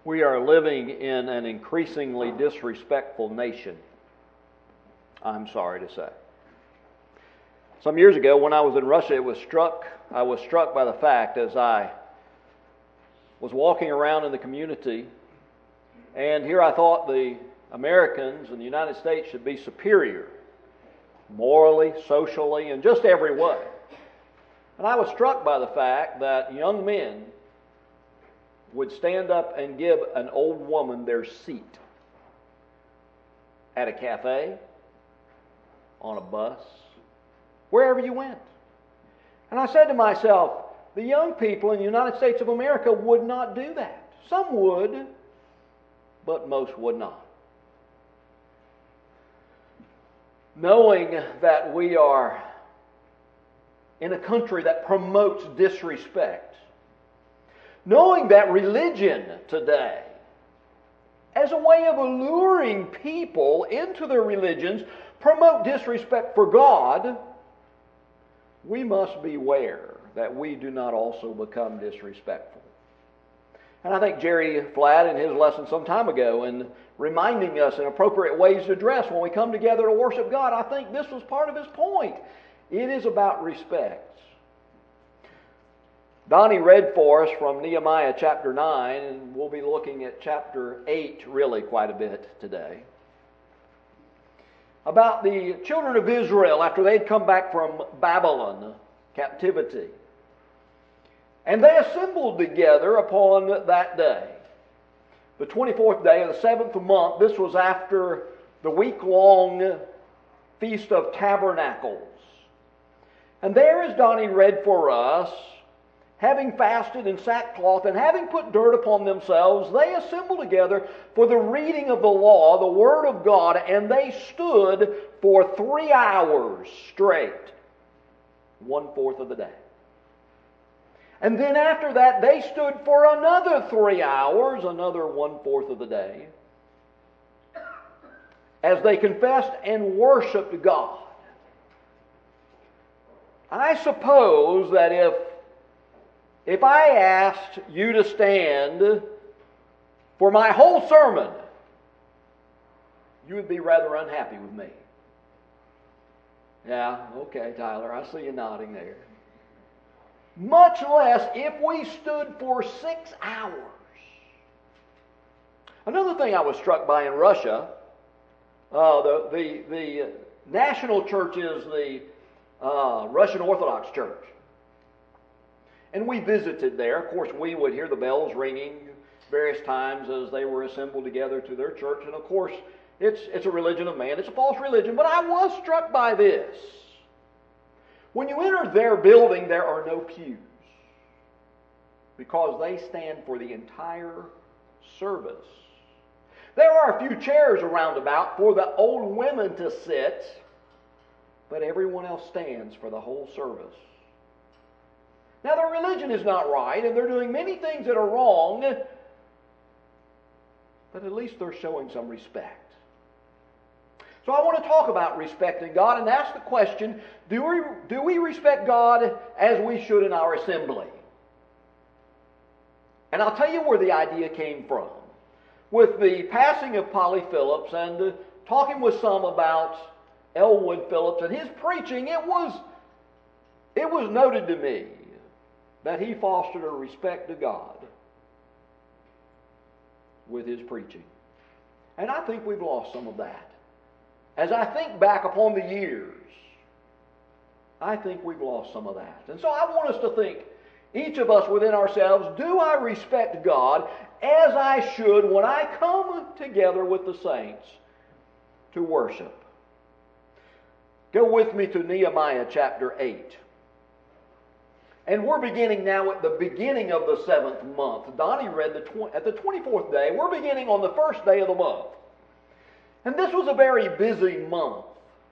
We are living in an increasingly disrespectful nation, I'm sorry to say. Some years ago when I was in Russia, I was struck by the fact as I was walking around in the community, and here I thought the Americans and the United States should be superior, morally, socially, in just every way. And I was struck by the fact that young men would stand up and give an old woman their seat at a cafe, on a bus, wherever you went. And I said to myself, the young people in the United States of America would not do that. Some would, but most would not. Knowing that we are in a country that promotes disrespect, knowing that religion today, as a way of alluring people into their religions, promote disrespect for God, we must beware that we do not also become disrespectful. And I think Jerry Flatt in his lesson some time ago, in reminding us in appropriate ways to dress when we come together to worship God, I think this was part of his point. It is about respect. Donnie read for us from Nehemiah chapter 9, and we'll be looking at chapter 8 really quite a bit today, about the children of Israel after they'd come back from Babylon captivity. And they assembled together upon that day, the 24th day of the 7th month. This was after the week-long Feast of Tabernacles. And there, as Donnie read for us, having fasted in sackcloth and having put dirt upon themselves, they assembled together for the reading of the law, the Word of God, and they stood for 3 hours straight, 1/4 of the day. And then after that, they stood for another 3 hours, another 1/4 of the day, as they confessed and worshiped God. I suppose that if I asked you to stand for my whole sermon, you would be rather unhappy with me. Yeah, okay, Tyler, I see you nodding there. Much less if we stood for 6 hours. Another thing I was struck by in Russia, the national church is the Russian Orthodox Church. And we visited there. Of course, we would hear the bells ringing various times as they were assembled together to their church. And of course, it's a religion of man. It's a false religion. But I was struck by this. When you enter their building, there are no pews, because they stand for the entire service. There are a few chairs around about for the old women to sit, but everyone else stands for the whole service. Now, their religion is not right, and they're doing many things that are wrong, but at least they're showing some respect. So I want to talk about respecting God and ask the question, do we respect God as we should in our assembly? And I'll tell you where the idea came from. With the passing of Polly Phillips and talking with some about Elwood Phillips and his preaching, it was noted to me that he fostered a respect to God with his preaching. And I think we've lost some of that. As I think back upon the years, I think we've lost some of that. And so I want us to think, each of us within ourselves, do I respect God as I should when I come together with the saints to worship? Go with me to Nehemiah chapter 8. And we're beginning now at the beginning of the 7th month. Donnie read at the 24th day. We're beginning on the first day of the month. And this was a very busy month.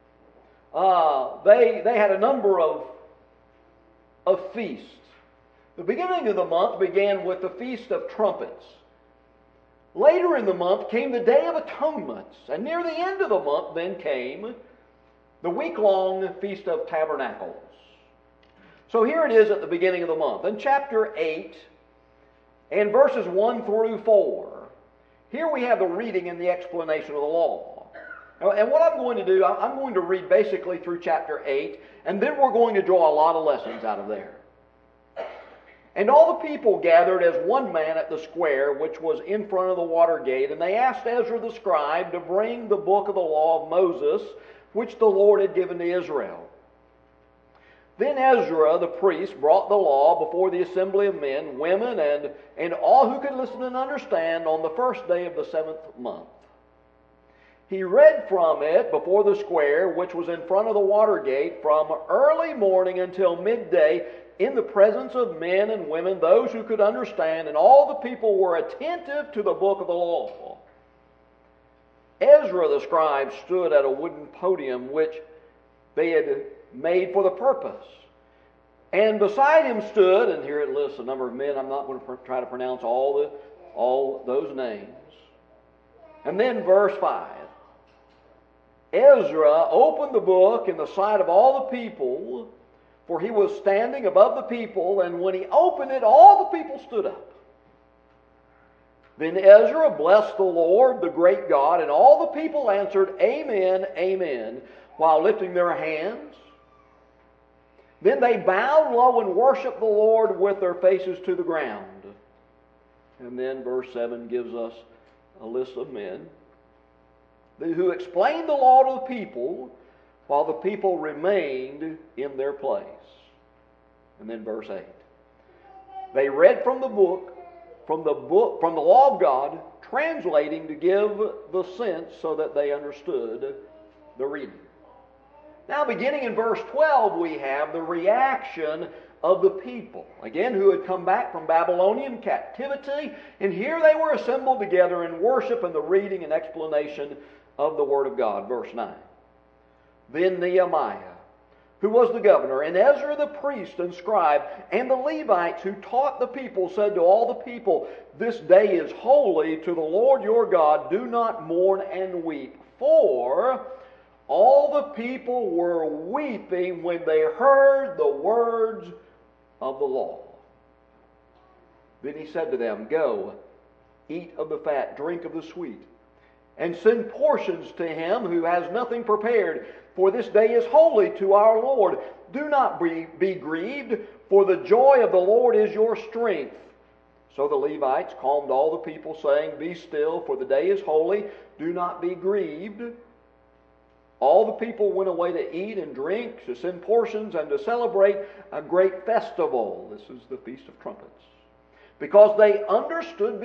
They had a number of feasts. The beginning of the month began with the Feast of Trumpets. Later in the month came the Day of Atonements. And near the end of the month then came the week-long Feast of Tabernacles. So here it is at the beginning of the month. In chapter 8 and verses 1 through 4, here we have the reading and the explanation of the law. And what I'm going to do, I'm going to read basically through chapter 8, and then we're going to draw a lot of lessons out of there. And all the people gathered as one man at the square, which was in front of the water gate, and they asked Ezra the scribe to bring the book of the law of Moses, which the Lord had given to Israel. Then Ezra the priest brought the law before the assembly of men, women, and all who could listen and understand on the first day of the 7th month. He read from it before the square, which was in front of the water gate, from early morning until midday, in the presence of men and women, those who could understand, and all the people were attentive to the book of the law. Ezra the scribe stood at a wooden podium which they had made for the purpose. And beside him stood, and here it lists a number of men. I'm not going to try to pronounce all those names. And then verse 5. Ezra opened the book in the sight of all the people, for he was standing above the people, and when he opened it, all the people stood up. Then Ezra blessed the Lord, the great God, and all the people answered, Amen, Amen, while lifting their hands. Then they bowed low and worshiped the Lord with their faces to the ground. And then verse 7 gives us a list of men who explained the law to the people while the people remained in their place. And then verse 8. They read from the law of God, translating to give the sense so that they understood the reading. Now, beginning in verse 12, we have the reaction of the people, again, who had come back from Babylonian captivity, and here they were assembled together in worship and the reading and explanation of the Word of God. Verse 9. Then Nehemiah, who was the governor, and Ezra the priest and scribe, and the Levites who taught the people, said to all the people, This day is holy to the Lord your God. Do not mourn and weep. For all the people were weeping when they heard the words of the law. Then he said to them, Go, eat of the fat, drink of the sweet, and send portions to him who has nothing prepared. For this day is holy to our Lord. Do not be grieved, for the joy of the Lord is your strength. So the Levites calmed all the people, saying, Be still, for the day is holy. Do not be grieved. All the people went away to eat and drink, to send portions, and to celebrate a great festival. This is the Feast of Trumpets. Because they understood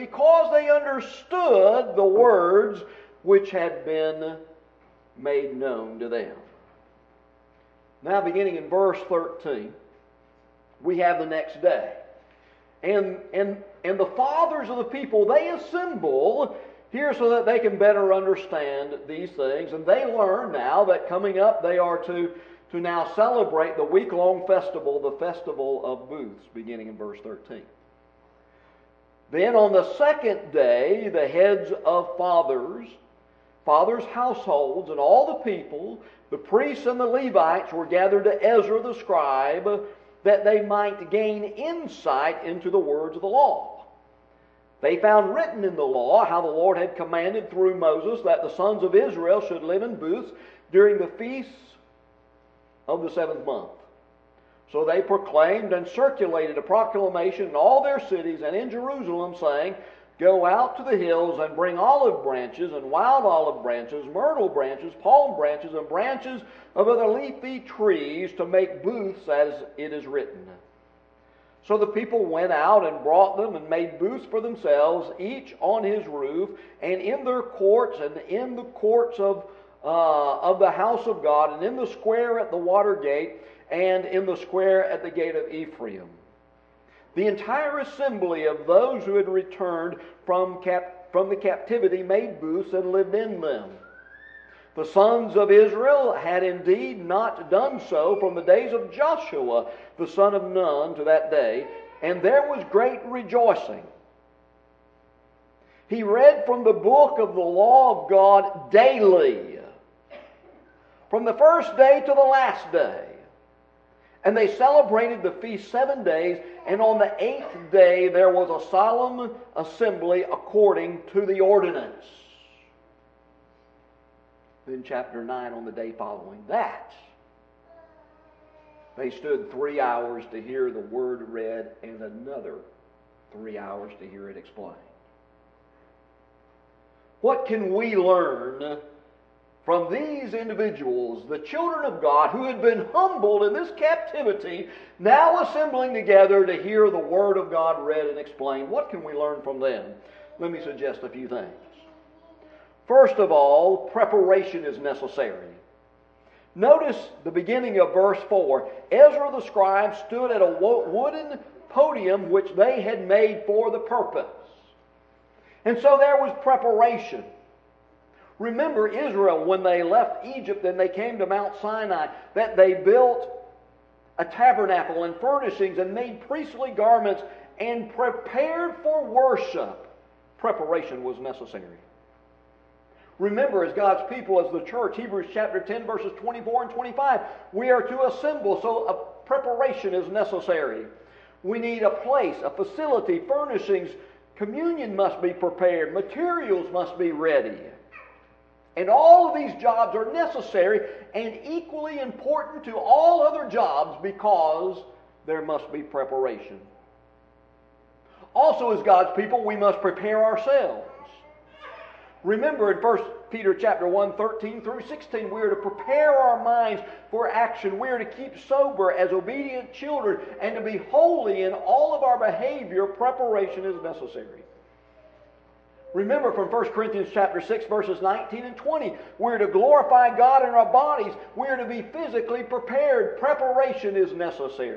the words which had been made known to them. Now, beginning in verse 13, we have the next day. And the fathers of the people, they assemble here so that they can better understand these things. And they learn now that coming up they are to now celebrate the week-long festival, the Festival of Booths, beginning in verse 13. Then on the second day, the heads of fathers' households, and all the people, the priests and the Levites, were gathered to Ezra the scribe, that they might gain insight into the words of the law. They found written in the law how the Lord had commanded through Moses that the sons of Israel should live in booths during the feasts of the 7th month. So they proclaimed and circulated a proclamation in all their cities and in Jerusalem, saying, Go out to the hills and bring olive branches and wild olive branches, myrtle branches, palm branches, and branches of other leafy trees to make booths as it is written. So the people went out and brought them and made booths for themselves, each on his roof, and in their courts, and in the courts of the house of God, and in the square at the water gate, and in the square at the gate of Ephraim. The entire assembly of those who had returned from the captivity made booths and lived in them. The sons of Israel had indeed not done so from the days of Joshua, the son of Nun, to that day, and there was great rejoicing. He read from the book of the law of God daily, from the first day to the last day. And they celebrated the feast 7 days, and on the 8th day there was a solemn assembly according to the ordinance. Then chapter 9, on the day following that, they stood 3 hours to hear the word read, and another 3 hours to hear it explained. What can we learn from these individuals, the children of God, who had been humbled in this captivity, now assembling together to hear the Word of God read and explained? What can we learn from them? Let me suggest a few things. First of all, preparation is necessary. Notice the beginning of verse 4. Ezra the scribe stood at a wooden podium which they had made for the purpose. And so there was preparation. Remember Israel, when they left Egypt and they came to Mount Sinai, that they built a tabernacle and furnishings and made priestly garments and prepared for worship. Preparation was necessary. Remember, as God's people, as the church, Hebrews chapter 10, verses 24 and 25, we are to assemble, so a preparation is necessary. We need a place, a facility, furnishings, communion must be prepared, materials must be ready. And all of these jobs are necessary and equally important to all other jobs because there must be preparation. Also, as God's people, we must prepare ourselves. Remember in 1 Peter chapter 1, 13 through 16, we are to prepare our minds for action. We are to keep sober as obedient children and to be holy in all of our behavior. Preparation is necessary. Remember from 1 Corinthians chapter 6, verses 19 and 20, we're to glorify God in our bodies. We're to be physically prepared. Preparation is necessary.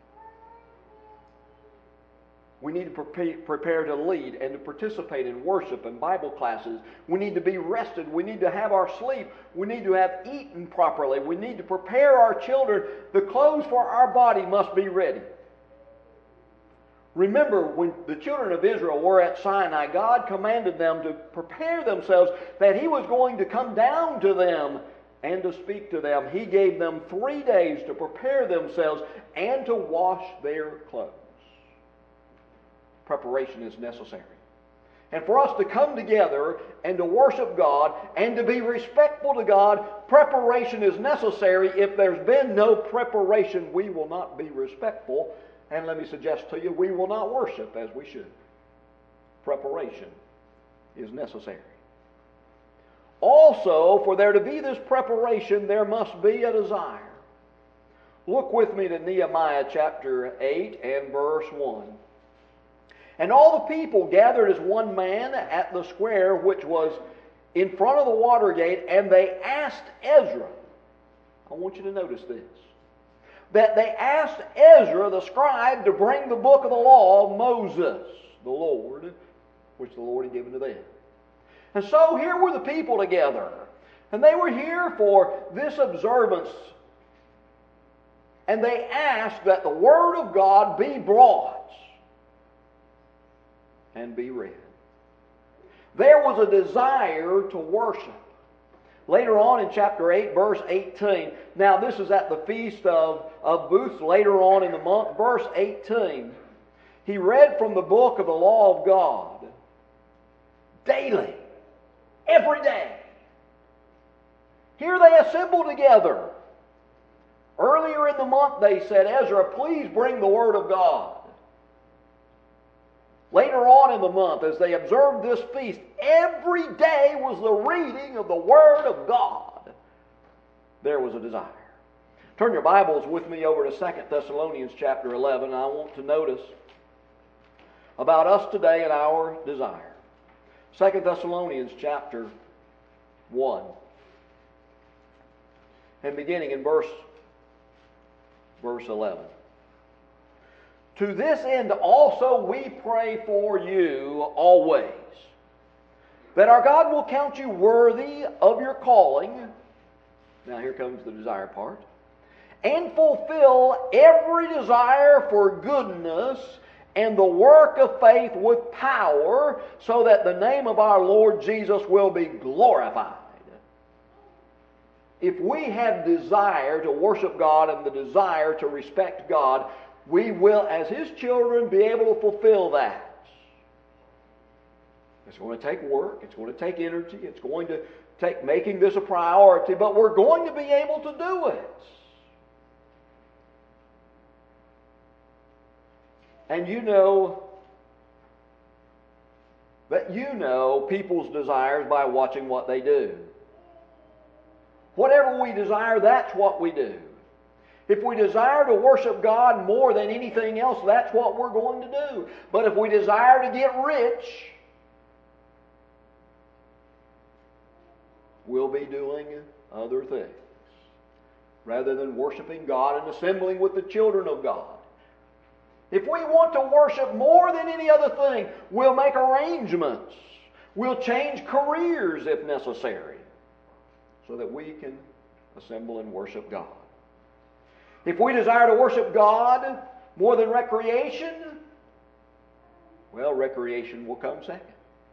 We need to prepare to lead and to participate in worship and Bible classes. We need to be rested. We need to have our sleep. We need to have eaten properly. We need to prepare our children. The clothes for our body must be ready. Remember, when the children of Israel were at Sinai, God commanded them to prepare themselves, that He was going to come down to them and to speak to them. He gave them 3 days to prepare themselves and to wash their clothes. Preparation is necessary. And for us to come together and to worship God and to be respectful to God, preparation is necessary. If there's been no preparation, we will not be respectful. And let me suggest to you, we will not worship as we should. Preparation is necessary. Also, for there to be this preparation, there must be a desire. Look with me to Nehemiah chapter 8 and verse 1. And all the people gathered as one man at the square which was in front of the water gate, and they asked Ezra. I want you to notice this. That they asked Ezra the scribe to bring the book of the law of Moses, the Lord, which the Lord had given to them. And so here were the people together. And they were here for this observance. And they asked that the Word of God be brought and be read. There was a desire to worship. Later on in chapter 8, verse 18. Now this is at the Feast of Booths later on in the month. Verse 18. He read from the book of the law of God daily, every day. Here they assembled together. Earlier in the month they said, Ezra, please bring the Word of God. Later on in the month, as they observed this feast, every day was the reading of the Word of God. There was a desire. Turn your Bibles with me over to 2 Thessalonians chapter 11, and I want to notice about us today and our desire. 2 Thessalonians chapter 1, and beginning in verse 11. To this end also we pray for you always, that our God will count you worthy of your calling. Now here comes the desire part. And fulfill every desire for goodness and the work of faith with power, so that the name of our Lord Jesus will be glorified if we have desire to worship God and the desire to respect God, we will, as His children, be able to fulfill that. It's going to take work. It's going to take energy. It's going to take making this a priority, but we're going to be able to do it. And you know that you know people's desires by watching what they do. Whatever we desire, that's what we do. If we desire to worship God more than anything else, that's what we're going to do. But if we desire to get rich, we'll be doing other things rather than worshiping God and assembling with the children of God. If we want to worship more than any other thing, we'll make arrangements. We'll change careers if necessary so that we can assemble and worship God. If we desire to worship God more than recreation, well, recreation will come second.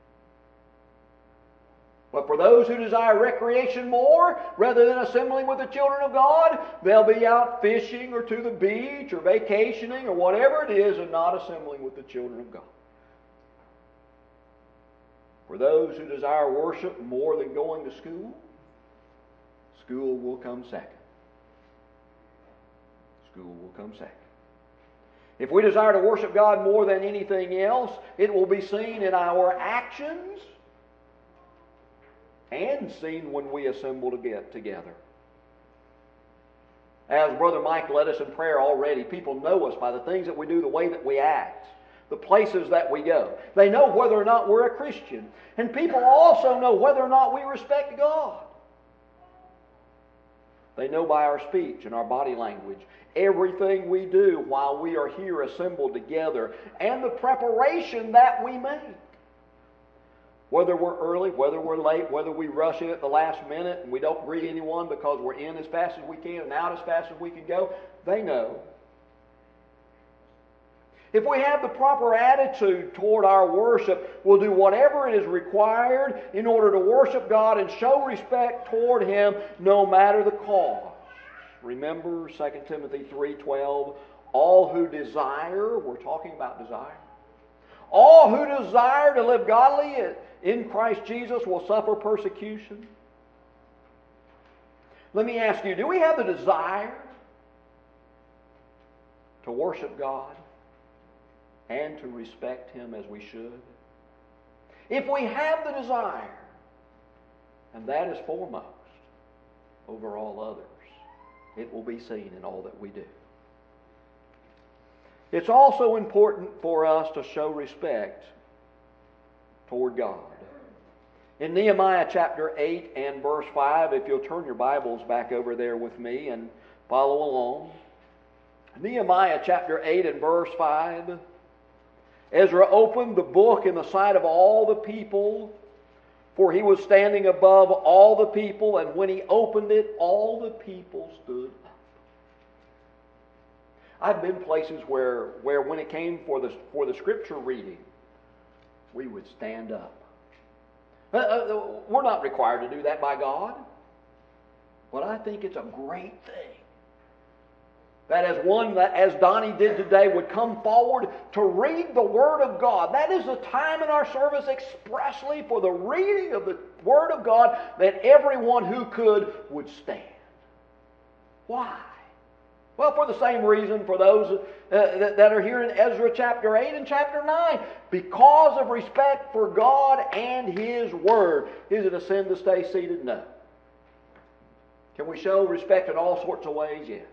But for those who desire recreation more, rather than assembling with the children of God, they'll be out fishing or to the beach or vacationing or whatever it is and not assembling with the children of God. For those who desire worship more than going to school, school will come second. School will come second. If we desire to worship God more than anything else, it will be seen in our actions and seen when we assemble to get together. As Brother Mike led us in prayer already, people know us by the things that we do, the way that we act, the places that we go. They know whether or not we're a Christian. And people also know whether or not we respect God. They know by our speech and our body language everything we do while we are here assembled together and the preparation that we make. Whether we're early, whether we're late, whether we rush in at the last minute and we don't greet anyone because we're in as fast as we can and out as fast as we can go, they know. If we have the proper attitude toward our worship, we'll do whatever it is required in order to worship God and show respect toward Him no matter the cost. Remember 2 Timothy 3:12, all who desire, we're talking about desire, all who desire to live godly in Christ Jesus will suffer persecution. Let me ask you, do we have the desire to worship God and to respect Him as we should? If we have the desire, and that is foremost over all others, it will be seen in all that we do. It's also important for us to show respect toward God. In Nehemiah chapter 8 and verse 5, if you'll turn your Bibles back over there with me and follow along. Nehemiah chapter 8 and verse 5, Ezra opened the book in the sight of all the people, for he was standing above all the people, and when he opened it, all the people stood up. I've been places where when it came for the scripture reading, we would stand up. We're not required to do that by God, but I think it's a great thing that as Donnie did today, would come forward to read the Word of God. That is the time in our service expressly for the reading of the Word of God, that everyone who could would stand. Why? Well, for the same reason for those that are here in Ezra chapter 8 and chapter 9. Because of respect for God and His Word. Is it a sin to stay seated? No. Can we show respect in all sorts of ways? Yes.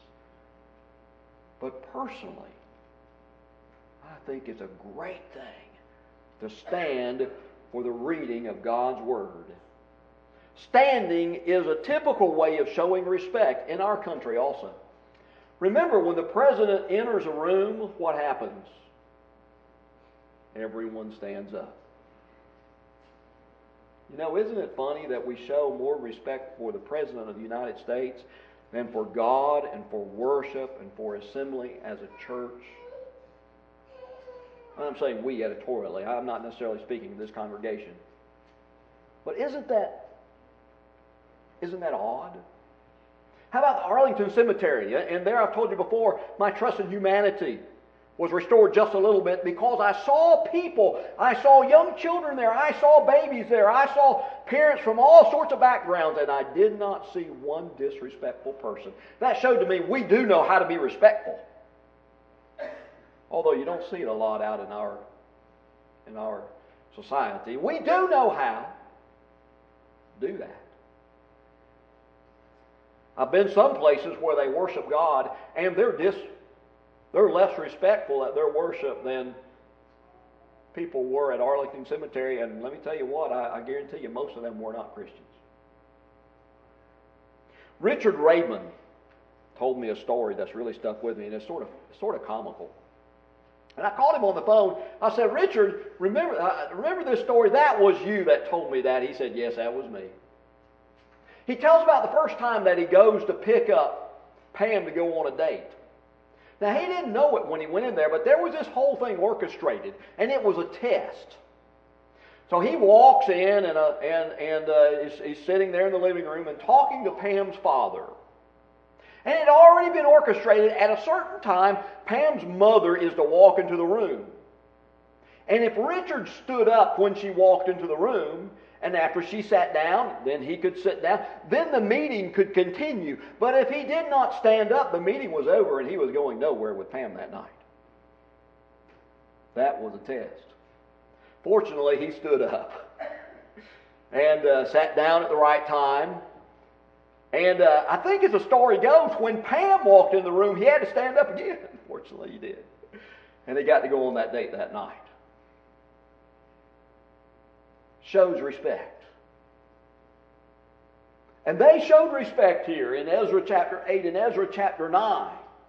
But personally, I think it's a great thing to stand for the reading of God's Word. Standing is a typical way of showing respect in our country also. Remember, when the president enters a room, what happens? Everyone stands up. You know, isn't it funny that we show more respect for the President of the United States than for God and for worship and for assembly as a church? I'm saying we editorially. I'm not necessarily speaking to this congregation. But isn't that odd? How about the Arlington Cemetery? And there, I've told you before, my trust in humanity was restored just a little bit because I saw people. I saw young children there. I saw babies there. I saw parents from all sorts of backgrounds, and I did not see one disrespectful person. That showed to me we do know how to be respectful. Although you don't see it a lot out in our society. We do know how to do that. I've been some places where they worship God, and they're less respectful at their worship than people were at Arlington Cemetery. And let me tell you what, I guarantee you most of them were not Christians. Richard Raymond told me a story that's really stuck with me, and it's sort of comical. And I called him on the phone. I said, Richard, remember this story? That was you that told me that. He said, yes, that was me. He tells about the first time that he goes to pick up Pam to go on a date. Now, he didn't know it when he went in there, but there was this whole thing orchestrated, and it was a test. So he walks in, and he's sitting there in the living room and talking to Pam's father. And it had already been orchestrated. At a certain time, Pam's mother is to walk into the room. And if Richard stood up when she walked into the room, and after she sat down, then he could sit down. Then the meeting could continue. But if he did not stand up, the meeting was over and he was going nowhere with Pam that night. That was a test. Fortunately, he stood up and sat down at the right time. And I think as the story goes, when Pam walked in the room, he had to stand up again. Fortunately, he did. And they got to go on that date that night. Shows respect. And they showed respect here in Ezra chapter 8 and Ezra chapter 9.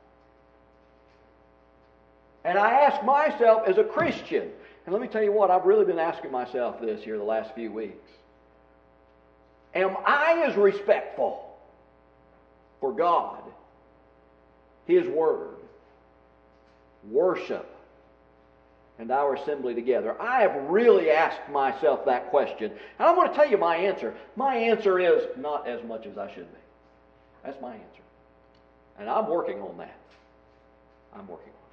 And I ask myself as a Christian, and let me tell you what, I've really been asking myself this here the last few weeks. Am I as respectful for God, His Word, worship, and our assembly together? I have really asked myself that question. And I'm going to tell you my answer. My answer is not as much as I should be. That's my answer. And I'm working on that. I'm working on it.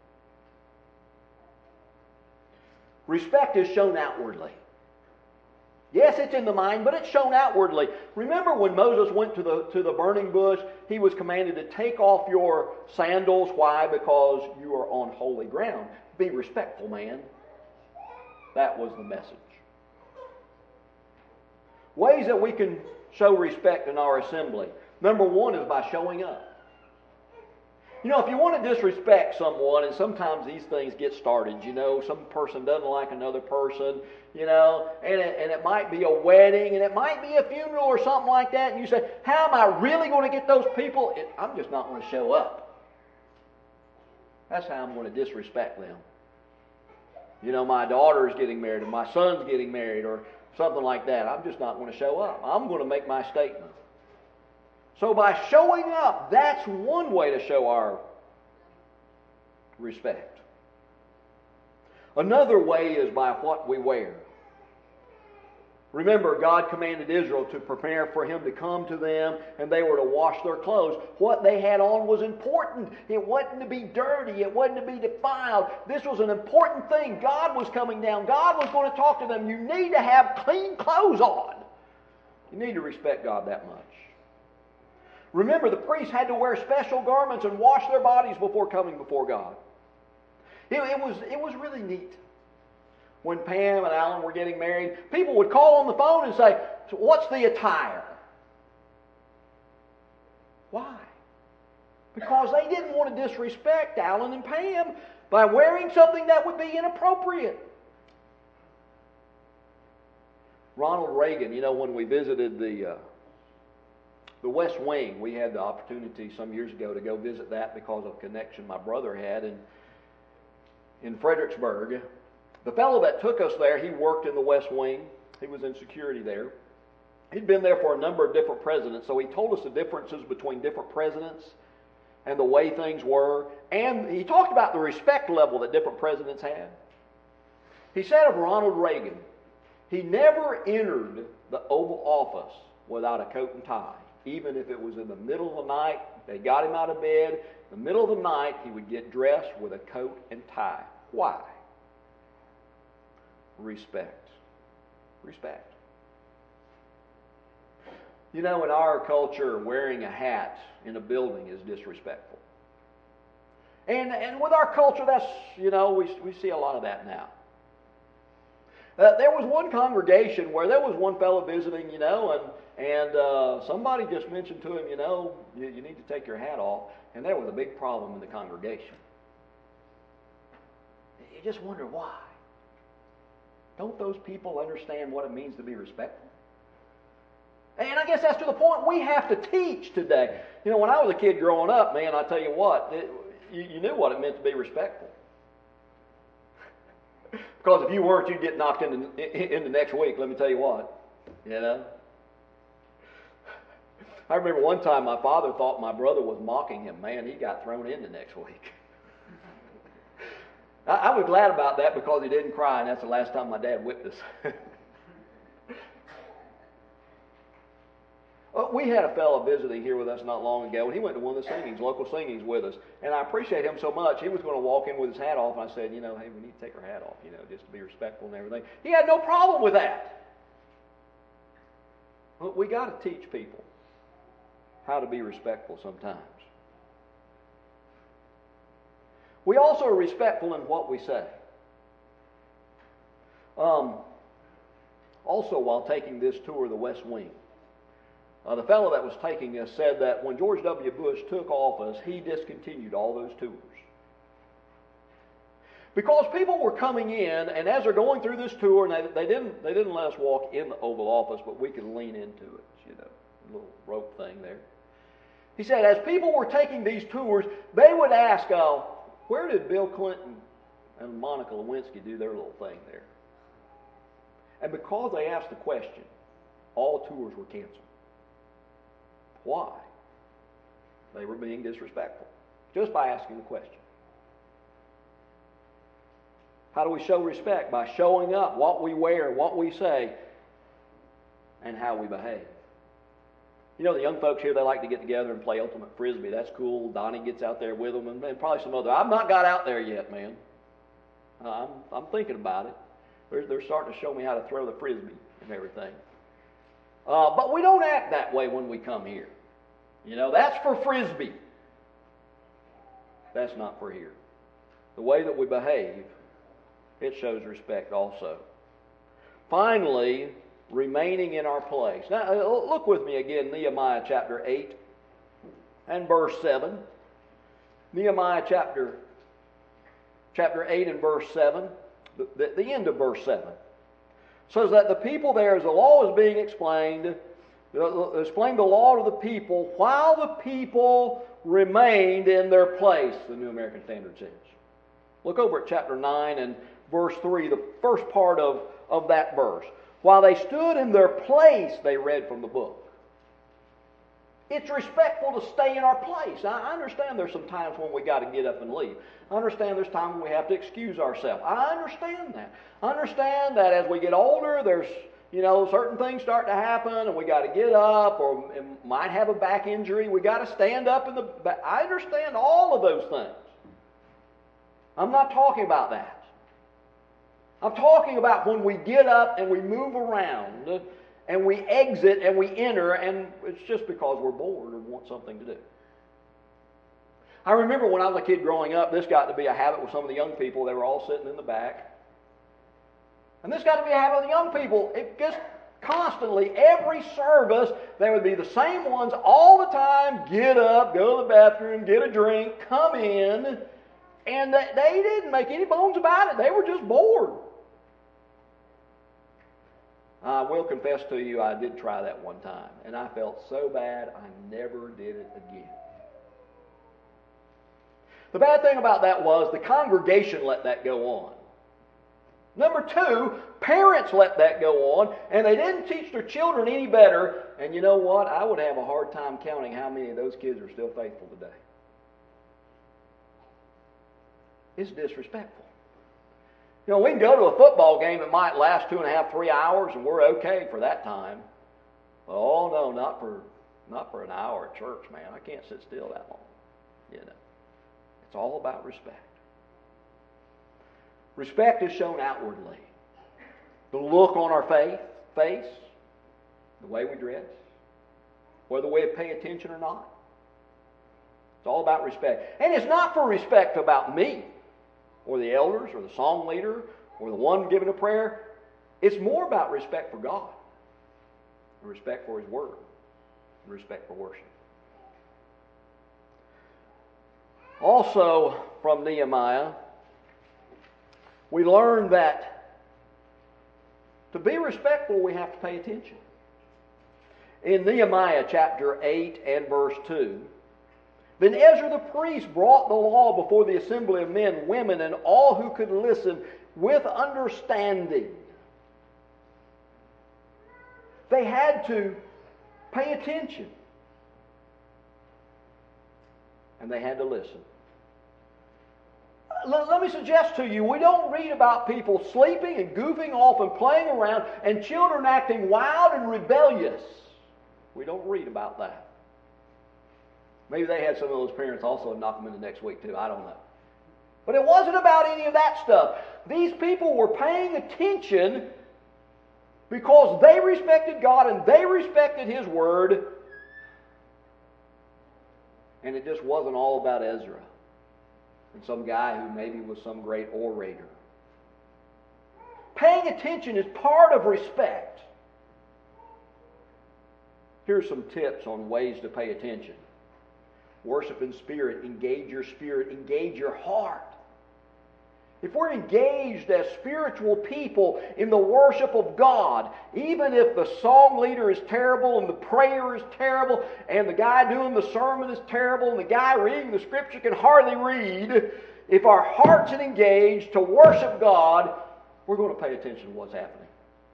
Respect is shown outwardly. Yes, it's in the mind, but it's shown outwardly. Remember when Moses went to the burning bush, he was commanded to take off your sandals. Why? Because you are on holy ground. Be respectful, man. That was the message. Ways that we can show respect in our assembly. Number one is by showing up. You know, if you want to disrespect someone, and sometimes these things get started, you know, some person doesn't like another person, you know, and it might be a wedding, and it might be a funeral or something like that, and you say, how am I really going to get those people? I'm just not going to show up. That's how I'm going to disrespect them. You know, my daughter is getting married, or my son's getting married, or something like that. I'm just not going to show up. I'm going to make my statement. So by showing up, that's one way to show our respect. Another way is by what we wear. Remember, God commanded Israel to prepare for Him to come to them, and they were to wash their clothes. What they had on was important. It wasn't to be dirty. It wasn't to be defiled. This was an important thing. God was coming down. God was going to talk to them. You need to have clean clothes on. You need to respect God that much. Remember, the priests had to wear special garments and wash their bodies before coming before God. It was really neat. When Pam and Alan were getting married, people would call on the phone and say, so what's the attire? Why? Because they didn't want to disrespect Alan and Pam by wearing something that would be inappropriate. Ronald Reagan, you know, when we visited the West Wing, we had the opportunity some years ago to go visit that because of a connection my brother had in Fredericksburg. The fellow that took us there, he worked in the West Wing. He was in security there. He'd been there for a number of different presidents, so he told us the differences between different presidents and the way things were. And he talked about the respect level that different presidents had. He said of Ronald Reagan, he never entered the Oval Office without a coat and tie. Even if it was in the middle of the night, they got him out of bed. In the middle of the night, he would get dressed with a coat and tie. Why? Respect. Respect. You know, in our culture, wearing a hat in a building is disrespectful. And with our culture, that's, we see a lot of that now. There was one congregation where there was one fellow visiting, and somebody just mentioned to him, you need to take your hat off. And there was a big problem in the congregation. You just wonder why. Don't those people understand what it means to be respectful? And I guess that's to the point we have to teach today. When I was a kid growing up, man, I tell you what, you knew what it meant to be respectful. Because if you weren't, you'd get knocked into next week, let me tell you what. I remember one time my father thought my brother was mocking him. Man, he got thrown in the next week. I was glad about that because he didn't cry, and that's the last time my dad whipped us. We had a fellow visiting here with us not long ago, and he went to one of the local singings with us. And I appreciate him so much. He was going to walk in with his hat off, and I said, hey, we need to take our hat off, just to be respectful and everything. He had no problem with that. But we got to teach people how to be respectful sometimes. We also are respectful in what we say. Also, while taking this tour of the West Wing, the fellow that was taking us said that when George W. Bush took office, he discontinued all those tours. Because people were coming in, and as they're going through this tour, and they didn't let us walk in the Oval Office, but we could lean into it, a little rope thing there. He said, as people were taking these tours, they would ask, where did Bill Clinton and Monica Lewinsky do their little thing there? And because they asked the question, all tours were canceled. Why? They were being disrespectful, just by asking the question. How do we show respect? By showing up, what we wear, what we say, and how we behave. The young folks here, they like to get together and play ultimate frisbee. That's cool. Donnie gets out there with them, and probably some other. I've not got out there yet, man. I'm thinking about it. They're starting to show me how to throw the frisbee and everything. But we don't act that way when we come here. That's for frisbee. That's not for here. The way that we behave, it shows respect also. Finally, remaining in our place. Now, look with me again, Nehemiah chapter 8 and verse 7. Nehemiah chapter 8 and verse 7, the end of verse 7. So that the people there, as the law is being explained, explain the law to the people while the people remained in their place, the New American Standard says. Look over at chapter 9 and verse 3, the first part of that verse. While they stood in their place, they read from the book. It's respectful to stay in our place. I understand there's some times when we got to get up and leave. I understand there's times when we have to excuse ourselves. I understand that. I understand that as we get older, there's, certain things start to happen and we got to get up, or might have a back injury. We got to stand up in the back. I understand all of those things. I'm not talking about that. I'm talking about when we get up and we move around and we exit and we enter, and it's just because we're bored or want something to do. I remember when I was a kid growing up, this got to be a habit with some of the young people. They were all sitting in the back. And this got to be a habit with the young people. It just constantly, every service, there would be the same ones all the time. Get up, go to the bathroom, get a drink, come in. And they didn't make any bones about it. They were just bored. I will confess to you, I did try that one time, and I felt so bad, I never did it again. The bad thing about that was the congregation let that go on. Number two, parents let that go on, and they didn't teach their children any better. And you know what? I would have a hard time counting how many of those kids are still faithful today. It's disrespectful. We can go to a football game that might last 2.5, 3 hours, and we're okay for that time. Oh no, Not for an hour at church, man. I can't sit still that long. You know. It's all about respect. Respect is shown outwardly. The look on our face, the way we dress, whether we pay attention or not. It's all about respect. And it's not for respect about me, or the elders, or the song leader, or the one giving a prayer. It's more about respect for God, and respect for His Word, and respect for worship. Also, from Nehemiah, we learn that to be respectful, we have to pay attention. In Nehemiah chapter 8 and verse 2, then Ezra the priest brought the law before the assembly of men, women, and all who could listen with understanding. They had to pay attention. And they had to listen. Let me suggest to you, we don't read about people sleeping and goofing off and playing around and children acting wild and rebellious. We don't read about that. Maybe they had some of those parents also knock them into next week too. I don't know. But it wasn't about any of that stuff. These people were paying attention because they respected God and they respected His Word. And it just wasn't all about Ezra and some guy who maybe was some great orator. Paying attention is part of respect. Here's some tips on ways to pay attention. Worship in spirit, engage your heart. If we're engaged as spiritual people in the worship of God, even if the song leader is terrible and the prayer is terrible and the guy doing the sermon is terrible and the guy reading the scripture can hardly read, if our hearts are engaged to worship God, we're going to pay attention to what's happening.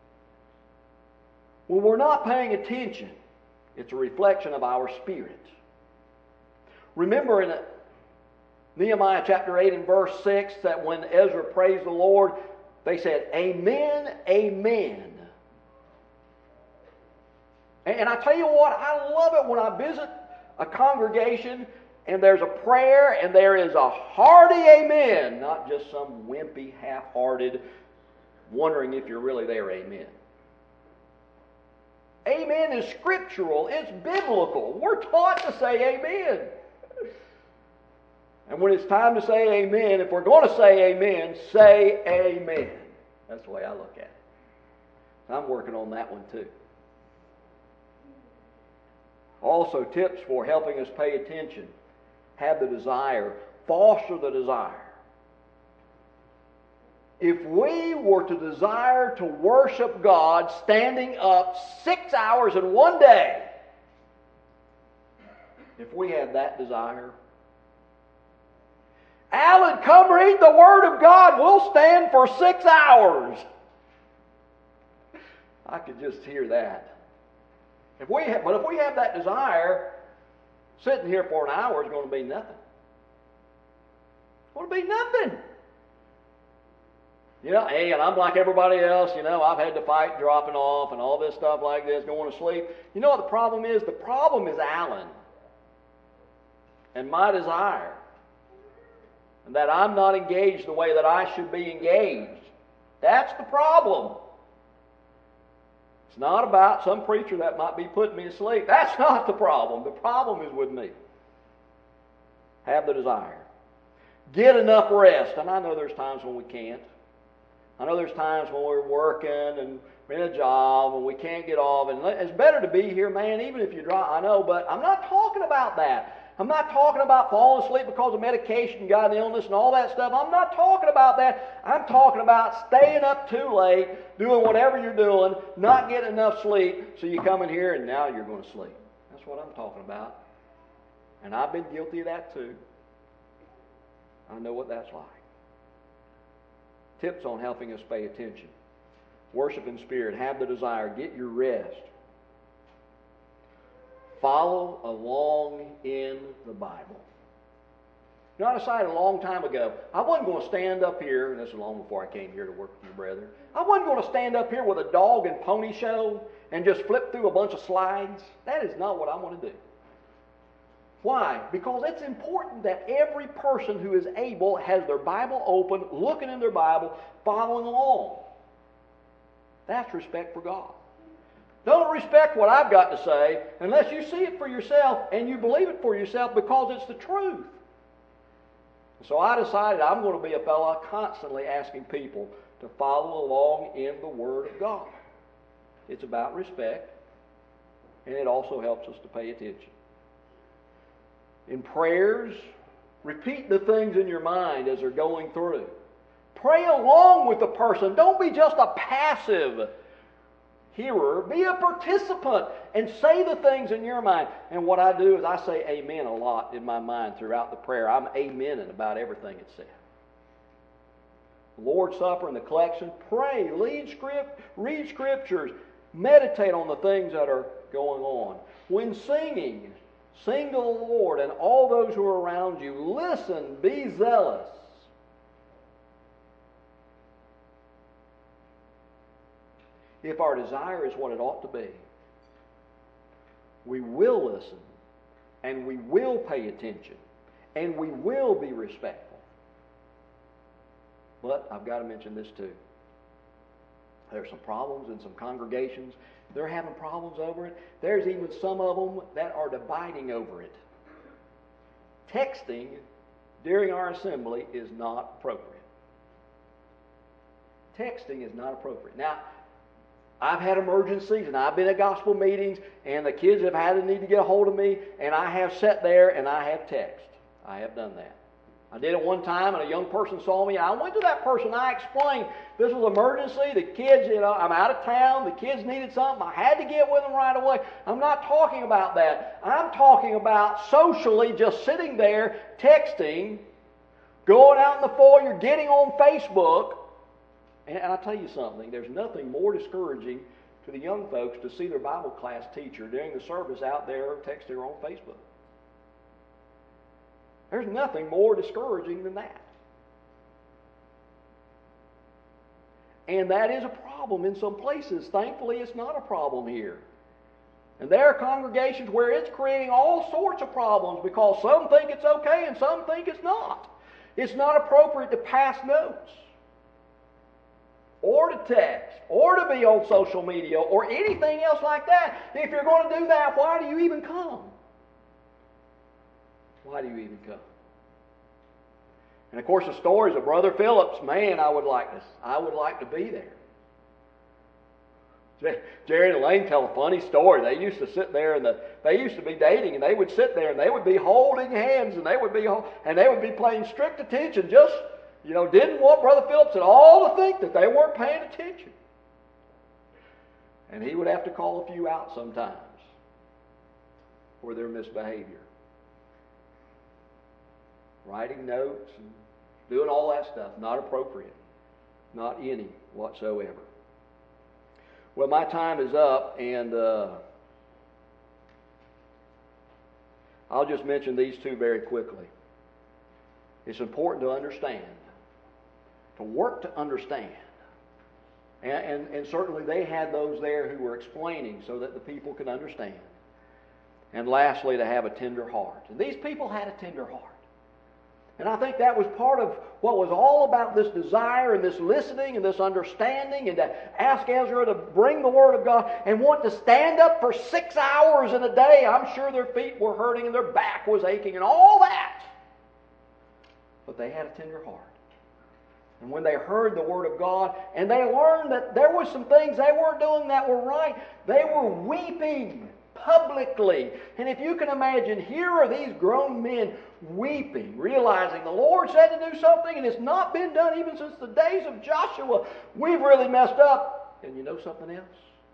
When we're not paying attention, it's a reflection of our spirit. Remember in Nehemiah chapter 8 and verse 6 that when Ezra praised the Lord, they said, Amen, Amen. And I tell you what, I love it when I visit a congregation and there's a prayer and there is a hearty amen, not just some wimpy, half-hearted, wondering if you're really there, amen. Amen is scriptural, it's biblical. We're taught to say amen. And when it's time to say amen, if we're going to say amen, say amen. That's the way I look at it. I'm working on that one too. Also, tips for helping us pay attention. Have the desire. Foster the desire. If we were to desire to worship God standing up 6 hours in one day, if we had that desire, Alan, come read the Word of God. We'll stand for 6 hours. I could just hear that. But if we have that desire, sitting here for an hour is going to be nothing. It's going to be nothing. You know, hey, and I'm like everybody else, you know, I've had to fight dropping off and all this stuff like this, going to sleep. You know what the problem is? The problem is Alan and my desire. And that I'm not engaged the way that I should be engaged. That's the problem. It's not about some preacher that might be putting me to sleep. That's not the problem. The problem is with me. Have the desire. Get enough rest. And I know there's times when we can't. I know there's times when we're working and we're in a job and we can't get off. And it's better to be here, man, even if you drive. I know, but I'm not talking about that. I'm not talking about falling asleep because of medication, got an illness, and all that stuff. I'm not talking about that. I'm talking about staying up too late, doing whatever you're doing, not getting enough sleep, so you come in here and now you're going to sleep. That's what I'm talking about. And I've been guilty of that too. I know what that's like. Tips on helping us pay attention. Worship in spirit. Have the desire. Get your rest. Follow along in the Bible. You know, I decided a long time ago, I wasn't going to stand up here, and this was long before I came here to work with you, brethren. I wasn't going to stand up here with a dog and pony show and just flip through a bunch of slides. That is not what I want to do. Why? Because it's important that every person who is able has their Bible open, looking in their Bible, following along. That's respect for God. Don't respect what I've got to say unless you see it for yourself and you believe it for yourself because it's the truth. So I decided I'm going to be a fellow constantly asking people to follow along in the Word of God. It's about respect, and it also helps us to pay attention. In prayers, repeat the things in your mind as they're going through. Pray along with the person. Don't be just a passive hearer. Be a participant and say the things in your mind. And what I do is I say amen a lot in my mind throughout the prayer. I'm amening about everything it said. The Lord's Supper and the collection, pray, read scriptures, meditate on the things that are going on. When singing, sing to the Lord and all those who are around you. Listen, be zealous. If our desire is what it ought to be, we will listen, and we will pay attention, and we will be respectful. But I've got to mention this too. There's some problems in some congregations. They're having problems over it. There's even some of them that are dividing over it. Texting during our assembly is not appropriate. Texting is not appropriate. Now, I've had emergencies, and I've been at gospel meetings, and the kids have had a need to get a hold of me, and I have sat there and I have texted. I have done that. I did it one time, and a young person saw me. I went to that person. I explained this was an emergency. The kids, I'm out of town. The kids needed something. I had to get with them right away. I'm not talking about that. I'm talking about socially just sitting there, texting, going out in the foyer, getting on Facebook. And I'll tell you something. There's nothing more discouraging to the young folks to see their Bible class teacher during the service out there texting her on Facebook. There's nothing more discouraging than that. And that is a problem in some places. Thankfully, it's not a problem here. And there are congregations where it's creating all sorts of problems because some think it's okay and some think it's not. It's not appropriate to pass notes, or to text, or to be on social media, or anything else like that. If you're going to do that, why do you even come? Why do you even come? And of course, the stories of Brother Phillips, man, I would like to be there. Jerry and Elaine tell a funny story. They used to sit there, and they used to be dating, and they would sit there, and they would be holding hands, and they would be paying strict attention. Just didn't want Brother Phillips at all to think that they weren't paying attention. And he would have to call a few out sometimes for their misbehavior. Writing notes and doing all that stuff, not appropriate. Not any whatsoever. Well, my time is up, and I'll just mention these two very quickly. It's important to understand, to work to understand. And certainly they had those there who were explaining so that the people could understand. And lastly, to have a tender heart. And these people had a tender heart. And I think that was part of what was all about this desire and this listening and this understanding, and to ask Ezra to bring the Word of God and want to stand up for 6 hours in a day. I'm sure their feet were hurting and their back was aching and all that. But they had a tender heart. And when they heard the Word of God and they learned that there were some things they weren't doing that were right, they were weeping publicly. And if you can imagine, here are these grown men weeping, realizing the Lord said to do something and it's not been done even since the days of Joshua. We've really messed up. And you know something else?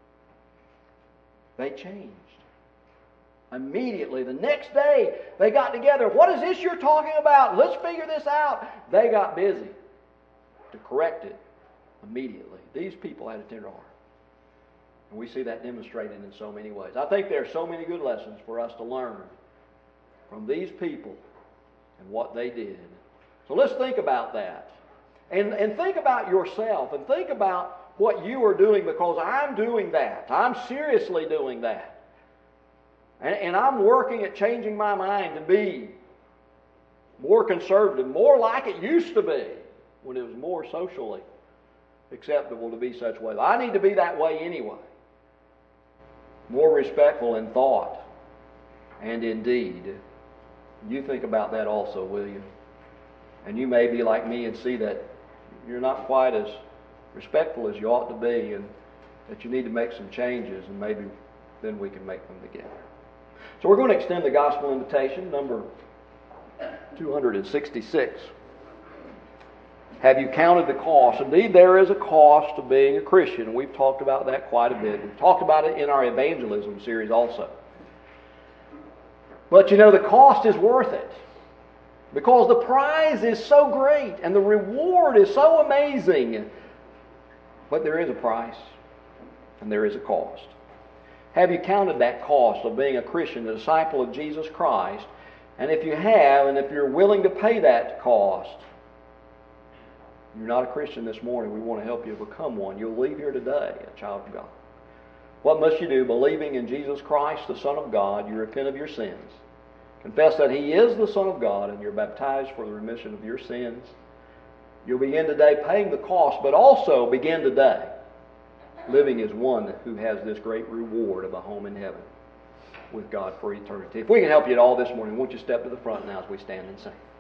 They changed. Immediately, the next day, they got together. What is this you're talking about? Let's figure this out. They got busy to correct it immediately. These people had a tender heart. And we see that demonstrated in so many ways. I think there are so many good lessons for us to learn from these people and what they did. So let's think about that. And think about yourself, and think about what you are doing, because I'm doing that. I'm seriously doing that. And I'm working at changing my mind to be more conservative, more like it used to be when it was more socially acceptable to be such a way. I need to be that way anyway. More respectful in thought and in deed. You think about that also, will you? And you may be like me and see that you're not quite as respectful as you ought to be, and that you need to make some changes, and maybe then we can make them together. So we're going to extend the gospel invitation, number 266. Have you counted the cost? Indeed, there is a cost to being a Christian. We've talked about that quite a bit. We've talked about it in our evangelism series also. But you know, the cost is worth it, because the prize is so great and the reward is so amazing. But there is a price and there is a cost. Have you counted that cost of being a Christian, a disciple of Jesus Christ? And if you have, and if you're willing to pay that cost, you're not a Christian this morning, we want to help you become one. You'll leave here today a child of God. What must you do? Believing in Jesus Christ, the Son of God, you repent of your sins. Confess that He is the Son of God, and you're baptized for the remission of your sins. You'll begin today paying the cost, but also begin today living as one who has this great reward of a home in heaven with God for eternity. If we can help you at all this morning, won't you step to the front now as we stand and sing?